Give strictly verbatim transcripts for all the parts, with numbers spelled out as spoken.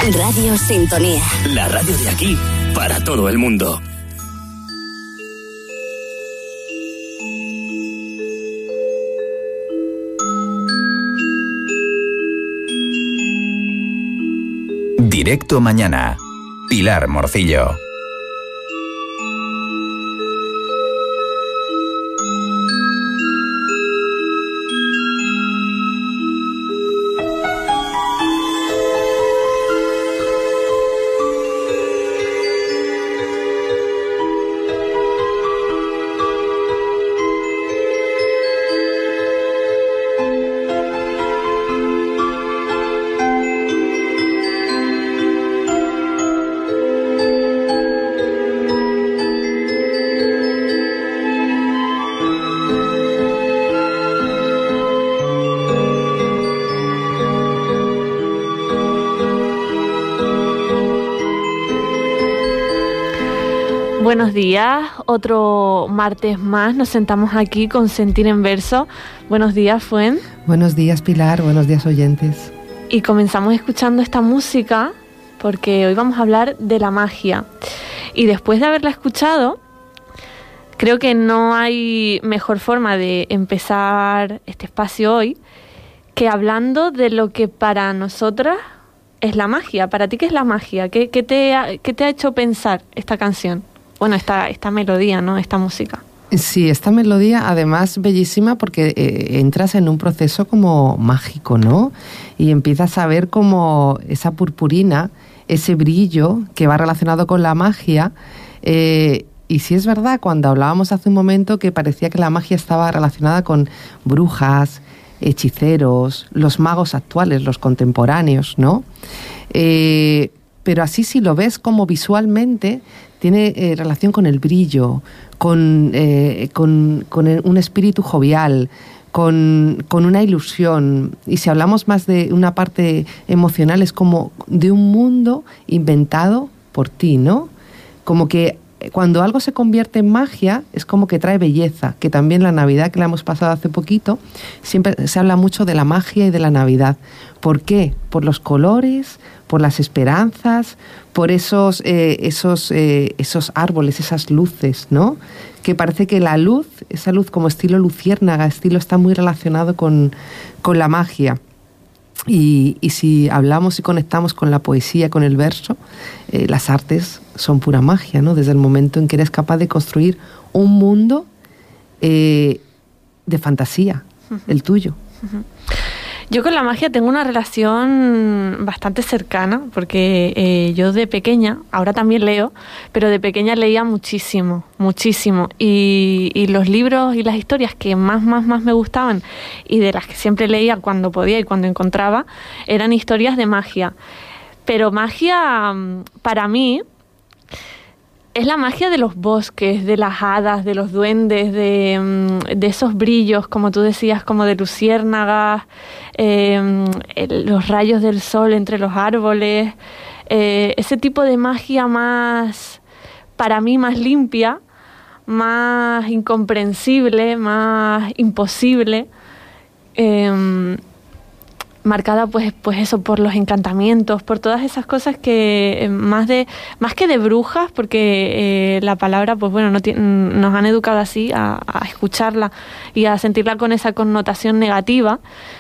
Radio Sintonía. La radio de aquí para todo el mundo. Directo Mañana. Pilar Morcillo. Buenos días, otro martes más nos sentamos aquí con Sentir en Verso. Buenos días, Fuen. Buenos días, Pilar, buenos días, oyentes. Y comenzamos escuchando esta música porque hoy vamos a hablar de la magia. Y después de haberla escuchado, creo que no hay mejor forma de empezar este espacio hoy que hablando de lo que para nosotras es la magia. ¿Para ti qué es la magia? ¿Qué, qué, te, ha, qué te ha hecho pensar esta canción? Bueno, esta, esta melodía, ¿no? Esta música. Sí, esta melodía además bellísima porque eh, entras en un proceso como mágico, ¿no? Y empiezas a ver como esa purpurina, ese brillo que va relacionado con la magia. Eh, y sí es verdad, cuando hablábamos hace un momento que parecía que la magia estaba relacionada con brujas, hechiceros, los magos actuales, los contemporáneos, ¿no? Eh, pero así si lo ves como visualmente, tiene eh, relación con el brillo, con, eh, con, con un espíritu jovial, con, con una ilusión. Y si hablamos más de una parte emocional, es como de un mundo inventado por ti, ¿no? Como que cuando algo se convierte en magia, es como que trae belleza, que también la Navidad, que la hemos pasado hace poquito, siempre se habla mucho de la magia y de la Navidad. ¿Por qué? Por los colores, por las esperanzas, por esos, eh, esos, eh, esos árboles, esas luces, ¿no? Que parece que la luz, esa luz como estilo luciérnaga, estilo está muy relacionado con, con la magia. Y, y si hablamos y conectamos con la poesía, con el verso, eh, las artes son pura magia, ¿no? Desde el momento en que eres capaz de construir un mundo eh, de fantasía, uh-huh. el tuyo. Uh-huh. Yo con la magia tengo una relación bastante cercana, porque eh, yo de pequeña, ahora también leo, pero de pequeña leía muchísimo, muchísimo. Y, y los libros y las historias que más, más, más me gustaban y de las que siempre leía cuando podía y cuando encontraba, eran historias de magia. Pero magia, para mí, es la magia de los bosques, de las hadas, de los duendes, de, de esos brillos, como tú decías, como de luciérnagas, eh, el, los rayos del sol entre los árboles, eh, ese tipo de magia más, para mí, más limpia, más incomprensible, más imposible, eh, marcada pues pues eso por los encantamientos, por todas esas cosas que eh, más de más que de brujas, porque eh, la palabra pues bueno no t- nos han educado así a, a escucharla y a sentirla con esa connotación negativa,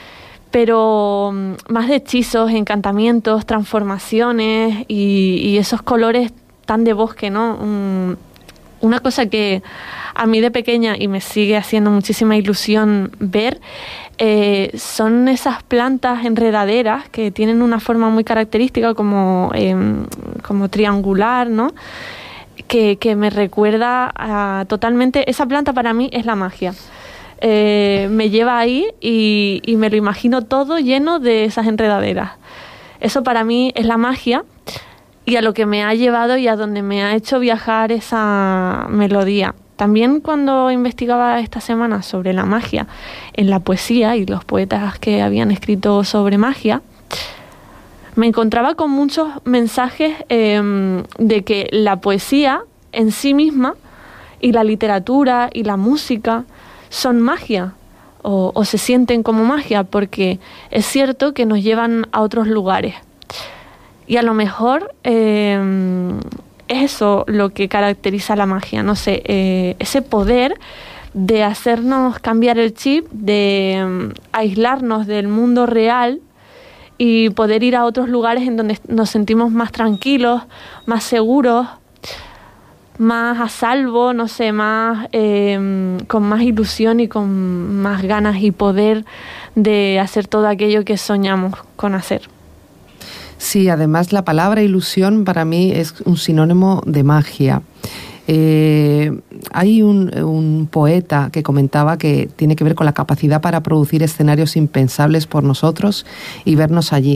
pero um, más de hechizos, encantamientos, transformaciones y, y esos colores tan de bosque, ¿no? Um, una cosa que a mí de pequeña y me sigue haciendo muchísima ilusión ver eh, son esas plantas enredaderas que tienen una forma muy característica como, eh, como triangular, ¿no? Que, que me recuerda a, totalmente, esa planta para mí es la magia. Eh, me lleva ahí y, y me lo imagino todo lleno de esas enredaderas. Eso para mí es la magia. Y a lo que me ha llevado y a donde me ha hecho viajar esa melodía. También cuando investigaba esta semana sobre la magia en la poesía y los poetas que habían escrito sobre magia, me encontraba con muchos mensajes eh, de que la poesía en sí misma y la literatura y la música son magia o, o se sienten como magia, porque es cierto que nos llevan a otros lugares. y a lo mejor eh, es eso lo que caracteriza la magia, no sé, eh, ese poder de hacernos cambiar el chip, de um, aislarnos del mundo real y poder ir a otros lugares en donde nos sentimos más tranquilos, más seguros, más a salvo, no sé, más eh, con más ilusión y con más ganas y poder de hacer todo aquello que soñamos con hacer. Sí, además la palabra ilusión para mí es un sinónimo de magia. Eh, hay un, un poeta que comentaba que tiene que ver con la capacidad para producir escenarios impensables por nosotros y vernos allí.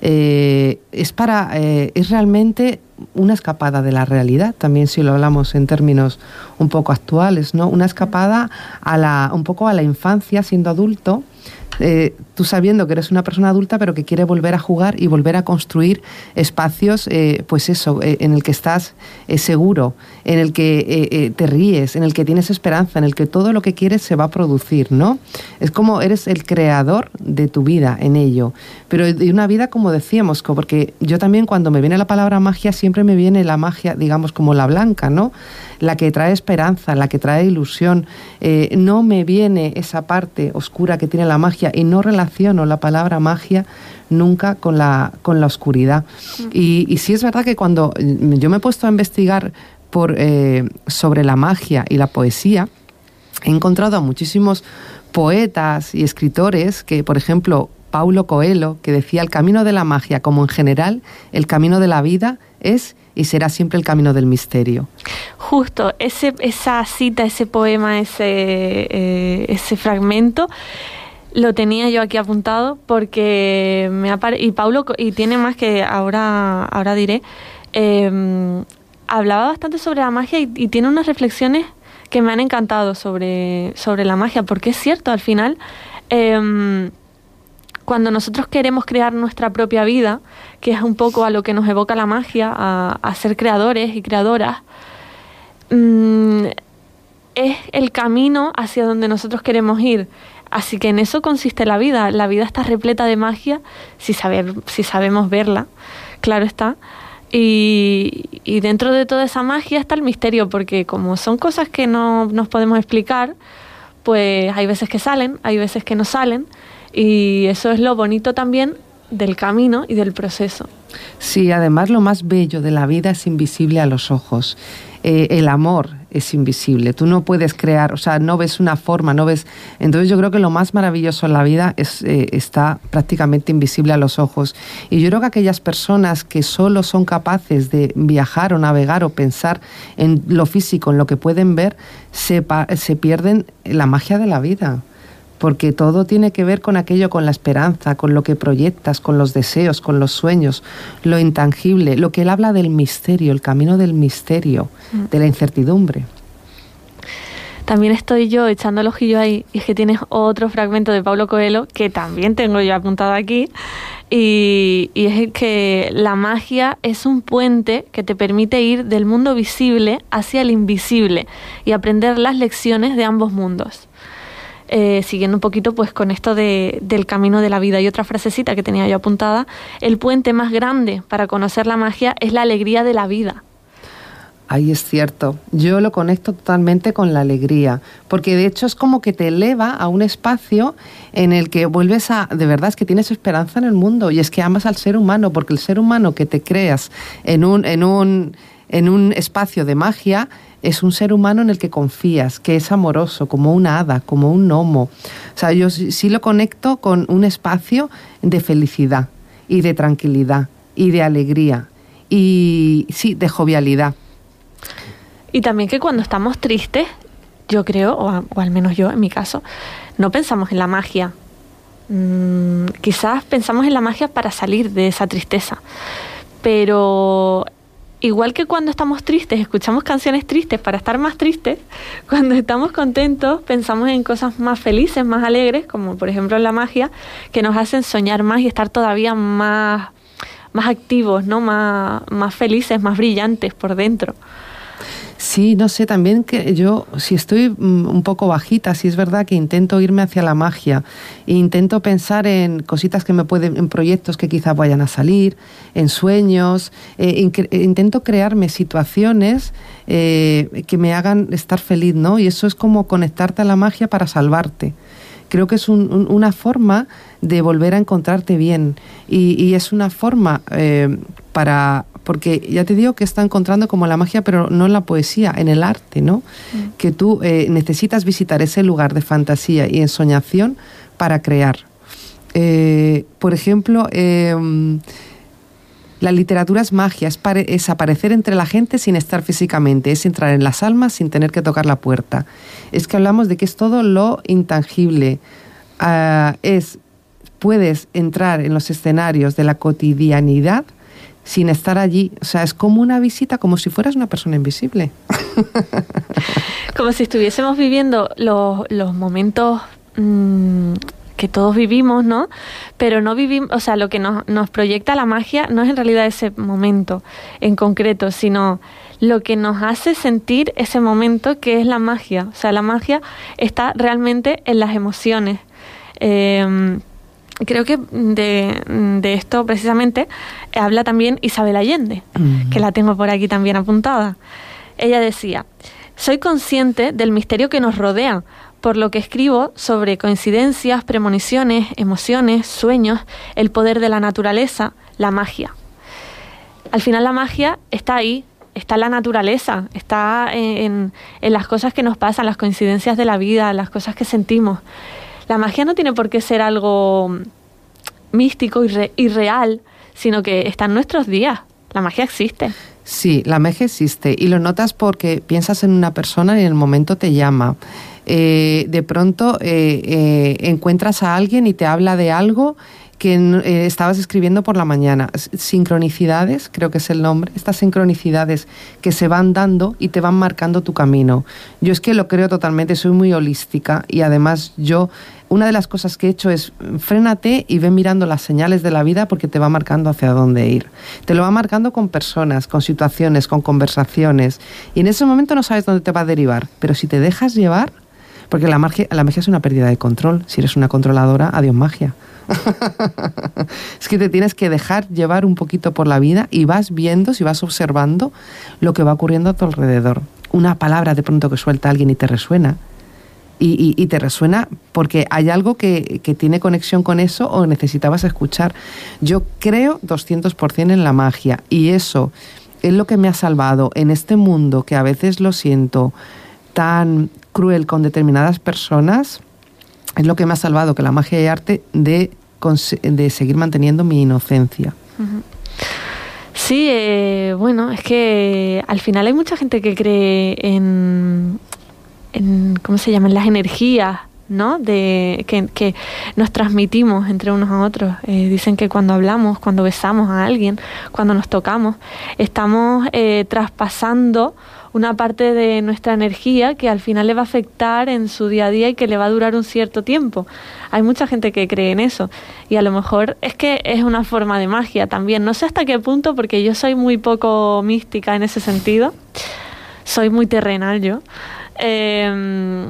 Eh, es para eh, es realmente una escapada de la realidad, también si lo hablamos en términos un poco actuales, ¿no? Una escapada a la, un poco a la infancia siendo adulto. Eh, tú sabiendo que eres una persona adulta pero que quiere volver a jugar y volver a construir espacios, eh, pues eso, eh, en el que estás eh, seguro, en el que eh, eh, te ríes, en el que tienes esperanza, en el que todo lo que quieres se va a producir, ¿no? Es como eres el creador de tu vida en ello, pero de una vida, como decíamos, porque yo también cuando me viene la palabra magia siempre me viene la magia, digamos, como la blanca, ¿no? La que trae esperanza, la que trae ilusión. Eh, no me viene esa parte oscura que tiene la magia y no relaciono la palabra magia nunca con la, con la oscuridad. Y, y sí es verdad que cuando yo me he puesto a investigar por, eh, sobre la magia y la poesía, he encontrado a muchísimos poetas y escritores que, por ejemplo, Paulo Coelho, que decía: el camino de la magia, como en general, el camino de la vida es y será siempre el camino del misterio. Justo, ese, esa cita, ese poema, ese, eh, ese fragmento, lo tenía yo aquí apuntado porque me apare- y Paulo, y tiene más que ahora, ahora diré, eh, hablaba bastante sobre la magia y, y tiene unas reflexiones que me han encantado sobre, sobre la magia, porque es cierto, al final, eh, cuando nosotros queremos crear nuestra propia vida, que es un poco a lo que nos evoca la magia, a, a ser creadores y creadoras, mmm, es el camino hacia donde nosotros queremos ir. Así que en eso consiste la vida. La vida está repleta de magia, si, saber, si sabemos verla, claro está. Y, y dentro de toda esa magia está el misterio, porque como son cosas que no nos podemos explicar, pues hay veces que salen, hay veces que no salen. Y eso es lo bonito también del camino y del proceso. Sí, además lo más bello de la vida es invisible a los ojos. Eh, el amor es invisible. Tú no puedes crear, o sea, no ves una forma, no ves... Entonces yo creo que lo más maravilloso en la vida es, eh, está prácticamente invisible a los ojos. Y yo creo que aquellas personas que solo son capaces de viajar o navegar o pensar en lo físico, en lo que pueden ver, se, se pierden la magia de la vida. Porque todo tiene que ver con aquello, con la esperanza, con lo que proyectas, con los deseos, con los sueños, lo intangible, lo que él habla del misterio, el camino del misterio, mm. de la incertidumbre. También estoy yo echando el ojillo ahí, y es que tienes otro fragmento de Paulo Coelho, que también tengo yo apuntado aquí, y, y es que la magia es un puente que te permite ir del mundo visible hacia el invisible y aprender las lecciones de ambos mundos. Eh, siguiendo un poquito pues con esto de, del camino de la vida. Y otra frasecita que tenía yo apuntada: el puente más grande para conocer la magia es la alegría de la vida. Ahí es cierto. Yo lo conecto totalmente con la alegría, porque de hecho es como que te eleva a un espacio en el que vuelves a... De verdad es que tienes esperanza en el mundo y es que amas al ser humano, porque el ser humano que te creas en un, en un, en un espacio de magia es un ser humano en el que confías, que es amoroso, como una hada, como un gnomo. O sea, yo sí lo conecto con un espacio de felicidad y de tranquilidad y de alegría y, sí, de jovialidad. Y también que cuando estamos tristes, yo creo, o, a, o al menos yo en mi caso, no pensamos en la magia. Mm, quizás pensamos en la magia para salir de esa tristeza. Pero... igual que cuando estamos tristes, escuchamos canciones tristes para estar más tristes, cuando estamos contentos pensamos en cosas más felices, más alegres, como por ejemplo la magia, que nos hacen soñar más y estar todavía más, más activos, ¿no? Más, más felices, más brillantes por dentro. Sí, no sé, también que yo, si estoy un poco bajita, si es verdad que intento irme hacia la magia, e intento pensar en cositas que me pueden, en proyectos que quizás vayan a salir, en sueños, eh, in, intento crearme situaciones eh, que me hagan estar feliz, ¿no? Y eso es como conectarte a la magia para salvarte. Creo que es un, un, una forma de volver a encontrarte bien y, y es una forma eh, para... Porque ya te digo que está encontrando como la magia, pero no en la poesía, en el arte, ¿no? Mm. Que tú eh, necesitas visitar ese lugar de fantasía y ensoñación para crear. Eh, por ejemplo, eh, la literatura es magia, es, pare- es aparecer entre la gente sin estar físicamente, es entrar en las almas sin tener que tocar la puerta. Es que hablamos de que es todo lo intangible. Uh, es, puedes entrar en los escenarios de la cotidianidad sin estar allí. O sea, es como una visita, como si fueras una persona invisible. Como si estuviésemos viviendo los, los momentos mmm, que todos vivimos, ¿no? Pero no vivimos, o sea, lo que nos, nos proyecta la magia no es en realidad ese momento en concreto, sino lo que nos hace sentir ese momento, que es la magia. O sea, la magia está realmente en las emociones. Eh, Creo que de, de esto precisamente habla también Isabel Allende, uh-huh. que la tengo por aquí también apuntada. Ella decía: soy consciente del misterio que nos rodea, por lo que escribo sobre coincidencias, premoniciones, emociones, sueños, el poder de la naturaleza, la magia. Al final la magia está ahí, está en la naturaleza, está en, en las cosas que nos pasan, las coincidencias de la vida, las cosas que sentimos. La magia no tiene por qué ser algo místico y re- irreal, sino que está en nuestros días. La magia existe. Sí, la magia existe y lo notas porque piensas en una persona y en el momento te llama. Eh, de pronto eh, eh, encuentras a alguien y te habla de algo que eh, estabas escribiendo por la mañana. Sincronicidades, creo que es el nombre. Estas sincronicidades que se van dando y te van marcando tu camino. Yo es que lo creo totalmente, soy muy holística y además yo, una de las cosas que he hecho es frénate y ve mirando las señales de la vida porque te va marcando hacia dónde ir. Te lo va marcando con personas, con situaciones, con conversaciones y en ese momento no sabes dónde te va a derivar, pero si te dejas llevar, porque la magia, la magia es una pérdida de control. Si eres una controladora, adiós magia. Es que te tienes que dejar llevar un poquito por la vida y vas viendo, si vas observando lo que va ocurriendo a tu alrededor. Una palabra de pronto que suelta alguien y te resuena. Y, y, y te resuena porque hay algo que, que tiene conexión con eso o necesitabas escuchar. Yo creo doscientos por ciento en la magia y eso es lo que me ha salvado en este mundo que a veces lo siento tan cruel con determinadas personas. Es lo que me ha salvado, que la magia y arte de, de seguir manteniendo mi inocencia. Uh-huh. Sí, eh, bueno, es que al final hay mucha gente que cree en, en ¿cómo se llaman? Las energías, ¿no? De, que, que nos transmitimos entre unos a otros. Eh, dicen que cuando hablamos, cuando besamos a alguien, cuando nos tocamos, estamos eh, traspasando una parte de nuestra energía que al final le va a afectar en su día a día y que le va a durar un cierto tiempo. Hay mucha gente que cree en eso y a lo mejor es que es una forma de magia también. No sé hasta qué punto, porque yo soy muy poco mística en ese sentido. Soy muy terrenal yo. Eh,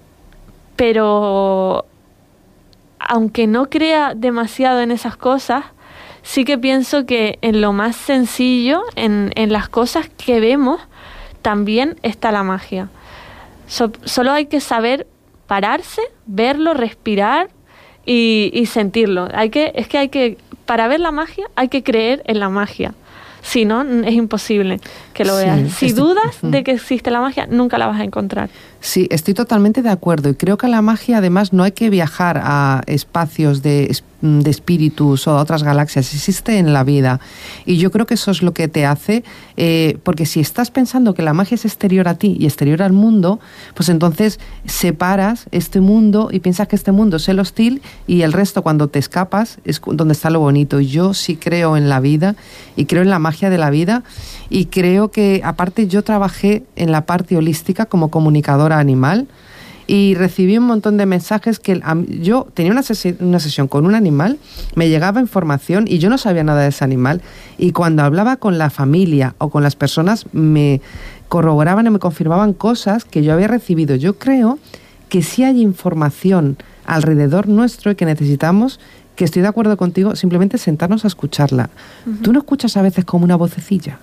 pero aunque no crea demasiado en esas cosas, sí que pienso que en lo más sencillo, en, en las cosas que vemos, también está la magia. So, solo hay que saber pararse, verlo, respirar y, y sentirlo. Hay que, es que hay que, para ver la magia, hay que creer en la magia. Si no, es imposible que lo veas. Sí, si estoy, dudas uh-huh. de que existe la magia, nunca la vas a encontrar. Sí, estoy totalmente de acuerdo. Y creo que la magia, además, no hay que viajar a espacios de, de espíritus o a otras galaxias. Existe en la vida. Y yo creo que eso es lo que te hace... Eh, porque si estás pensando que la magia es exterior a ti y exterior al mundo, pues entonces separas este mundo y piensas que este mundo es el hostil y el resto, cuando te escapas, es donde está lo bonito. Yo sí creo en la vida y creo en la magia de la vida y creo que aparte yo trabajé en la parte holística como comunicadora animal y recibí un montón de mensajes que yo tenía una, ses- una sesión con un animal, me llegaba información y yo no sabía nada de ese animal, y cuando hablaba con la familia o con las personas me corroboraban y me confirmaban cosas que yo había recibido. Yo creo que sí hay información alrededor nuestro y que necesitamos, que estoy de acuerdo contigo, simplemente sentarnos a escucharla. Uh-huh. ¿Tú no escuchas a veces como una vocecilla?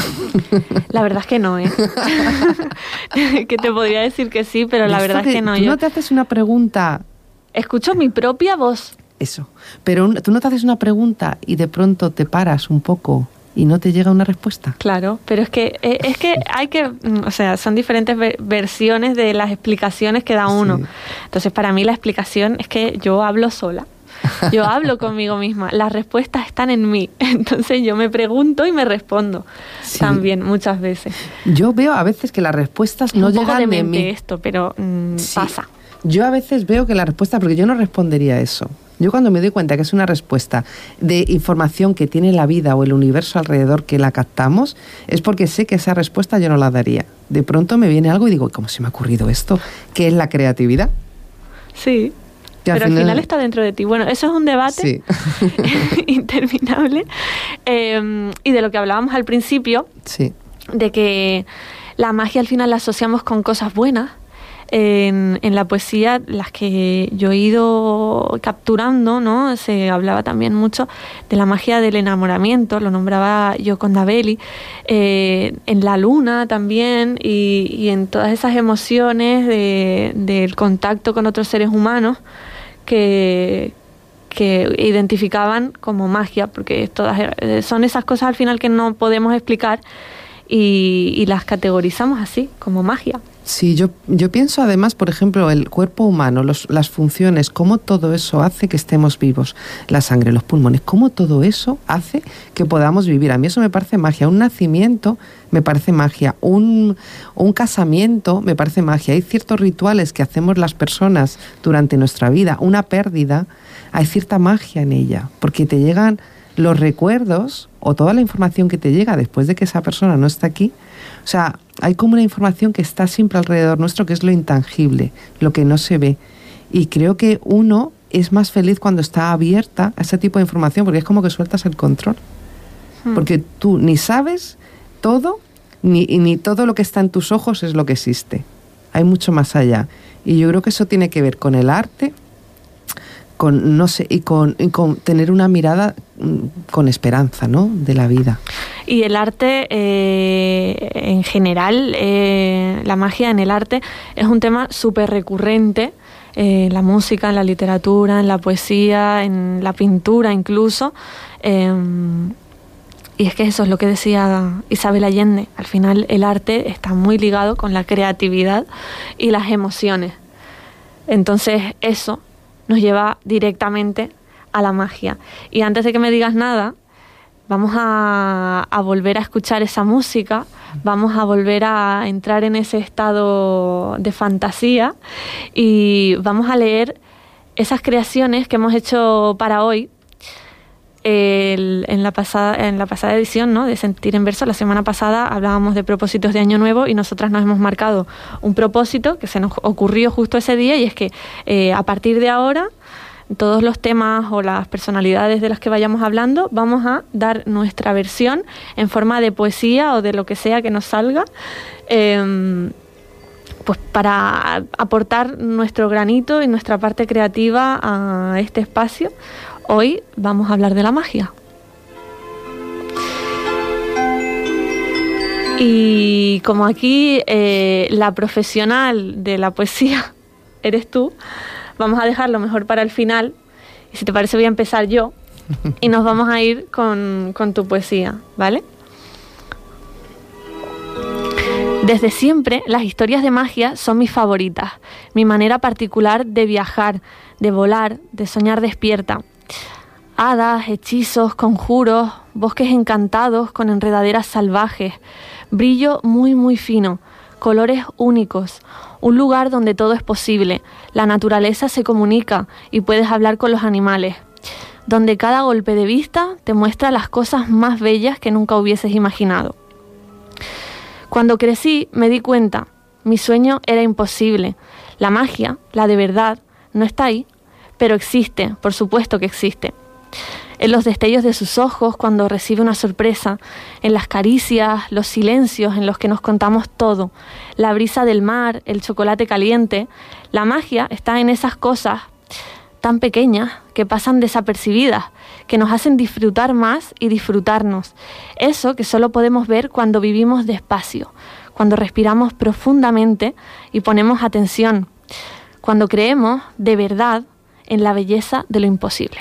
La verdad es que no, ¿eh? Que te podría decir que sí, pero la verdad es que no. ¿Tú yo... no te haces una pregunta? Escucho mi propia voz. Eso. Pero tú no te haces una pregunta y de pronto te paras un poco y no te llega una respuesta. Claro, pero es que eh, es que hay que, o sea, son diferentes ver- versiones de las explicaciones que da uno. Sí. Entonces, para mí la explicación es que yo hablo sola. Yo hablo conmigo misma, las respuestas están en mí, entonces yo me pregunto y me respondo. Sí. También muchas veces. Yo veo a veces que las respuestas no llegan de mí. Un poco demente esto, pero mmm, sí. pasa. Yo a veces veo que la respuesta, porque yo no respondería eso. Yo cuando me doy cuenta que es una respuesta de información que tiene la vida o el universo alrededor que la captamos, es porque sé que esa respuesta yo no la daría. De pronto me viene algo y digo, ¿cómo se me ha ocurrido esto? ¿Qué es la creatividad? Sí. Pero al final, al final está dentro de ti. Bueno, eso es un debate sí. interminable. Eh, y de lo que hablábamos al principio, sí. de que la magia al final la asociamos con cosas buenas. En, en la poesía, las que yo he ido capturando, ¿no? Se hablaba también mucho de la magia del enamoramiento, lo nombraba Gioconda Belli, eh, en la luna también, y, y en todas esas emociones de, del contacto con otros seres humanos que, que identificaban como magia, porque todas son esas cosas al final que no podemos explicar y, y las categorizamos así, como magia. Sí, yo, yo pienso además, por ejemplo, el cuerpo humano, los, las funciones, cómo todo eso hace que estemos vivos, la sangre, los pulmones, cómo todo eso hace que podamos vivir. A mí eso me parece magia. Un nacimiento me parece magia, un, un casamiento me parece magia. Hay ciertos rituales que hacemos las personas durante nuestra vida, una pérdida, hay cierta magia en ella, porque te llegan los recuerdos o toda la información que te llega después de que esa persona no está aquí. O sea, hay como una información que está siempre alrededor nuestro, que es lo intangible, lo que no se ve. Y creo que uno es más feliz cuando está abierta a ese tipo de información, porque es como que sueltas el control. Hmm. Porque tú ni sabes todo, ni, ni todo lo que está en tus ojos es lo que existe. Hay mucho más allá. Y yo creo que eso tiene que ver con el arte, con no sé y con, y con tener una mirada con esperanza, ¿no?, de la vida. Y el arte eh, en general, eh, la magia en el arte es un tema súper recurrente eh, en la música, en la literatura, en la poesía, en la pintura incluso. Eh, y es que eso es lo que decía Isabel Allende. Al final el arte está muy ligado con la creatividad y las emociones. Entonces eso nos lleva directamente a la magia. Y antes de que me digas nada, vamos a, a volver a escuchar esa música, vamos a volver a entrar en ese estado de fantasía y vamos a leer esas creaciones que hemos hecho para hoy. El, en, la pasada, en la pasada edición, ¿no?, de Sentir en Verso, la semana pasada hablábamos de propósitos de Año Nuevo y nosotras nos hemos marcado un propósito que se nos ocurrió justo ese día, y es que eh, a partir de ahora todos los temas o las personalidades de las que vayamos hablando vamos a dar nuestra versión en forma de poesía o de lo que sea que nos salga, eh, pues para aportar nuestro granito y nuestra parte creativa a este espacio. Hoy vamos a hablar de la magia. Y como aquí eh, la profesional de la poesía eres tú, vamos a dejar lo mejor para el final. Y si te parece voy a empezar yo y nos vamos a ir con, con tu poesía, ¿vale? Desde siempre las historias de magia son mis favoritas, mi manera particular de viajar, de volar, de soñar despierta. Hadas, hechizos, conjuros, bosques encantados con enredaderas salvajes, brillo muy muy fino, colores únicos, un lugar donde todo es posible, la naturaleza se comunica y puedes hablar con los animales, donde cada golpe de vista te muestra las cosas más bellas que nunca hubieses imaginado. Cuando crecí me di cuenta, mi sueño era imposible, La magia, la de verdad, no está ahí, pero existe, por supuesto que existe. En los destellos de sus ojos cuando recibe una sorpresa, en las caricias, los silencios en los que nos contamos todo, la brisa del mar, el chocolate caliente. La magia está en esas cosas tan pequeñas que pasan desapercibidas, que nos hacen disfrutar más y disfrutarnos. Eso que solo podemos ver cuando vivimos despacio, cuando respiramos profundamente y ponemos atención, cuando creemos de verdad en la belleza de lo imposible.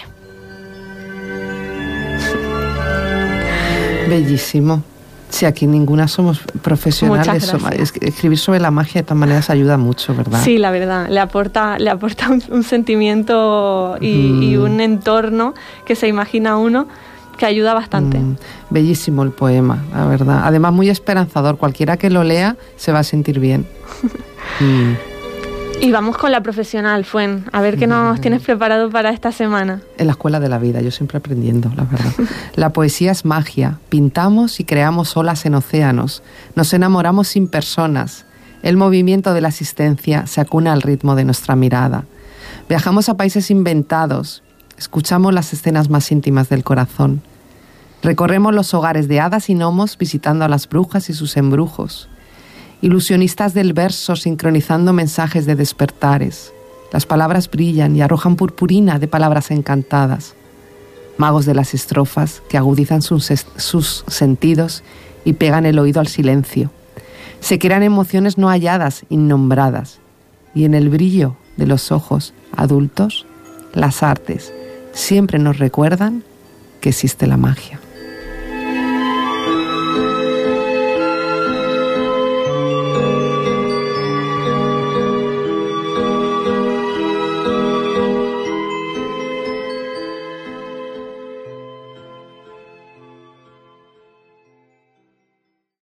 Bellísimo. Si aquí ninguna somos profesionales, escribir sobre la magia de todas maneras ayuda mucho, ¿verdad? Sí, la verdad, le aporta, le aporta un, un sentimiento y, mm. y un entorno que se imagina uno que ayuda bastante. Mm. Bellísimo el poema, la verdad. Además muy esperanzador, cualquiera que lo lea se va a sentir bien. mm. Y vamos con la profesional, Fuen, a ver qué nos tienes preparado para esta semana. En la escuela de la vida, yo siempre aprendiendo, la verdad. La poesía es magia, pintamos y creamos olas en océanos, nos enamoramos sin personas, el movimiento de la existencia se acuna al ritmo de nuestra mirada. Viajamos a países inventados, escuchamos las escenas más íntimas del corazón, recorremos los hogares de hadas y gnomos visitando a las brujas y sus embrujos. Ilusionistas del verso sincronizando mensajes de despertares. Las palabras brillan y arrojan purpurina de palabras encantadas. Magos de las estrofas que agudizan sus, sus sentidos y pegan el oído al silencio. Se crean emociones no halladas, innombradas. Y en el brillo de los ojos adultos, las artes siempre nos recuerdan que existe la magia.